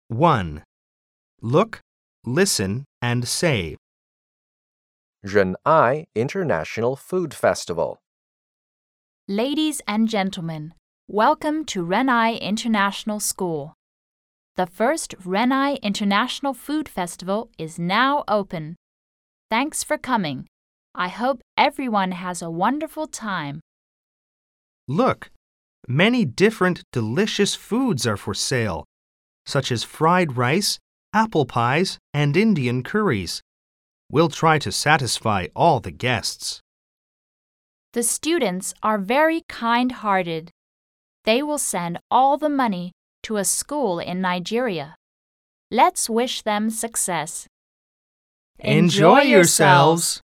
1. Look, listen, and say. Ren'ai International Food Festival. Ladies and gentlemen, welcome to Ren'ai International School. The first Ren'ai International Food Festival is now open. Thanks for coming. I hope everyone has a wonderful time. Look, many different delicious foods are for sale, such as fried rice, apple pies, and Indian curries. We'll try to satisfy all the guests. The students are very kind-hearted. They will send all the money to a school in Nigeria. Let's wish them success. Enjoy yourselves!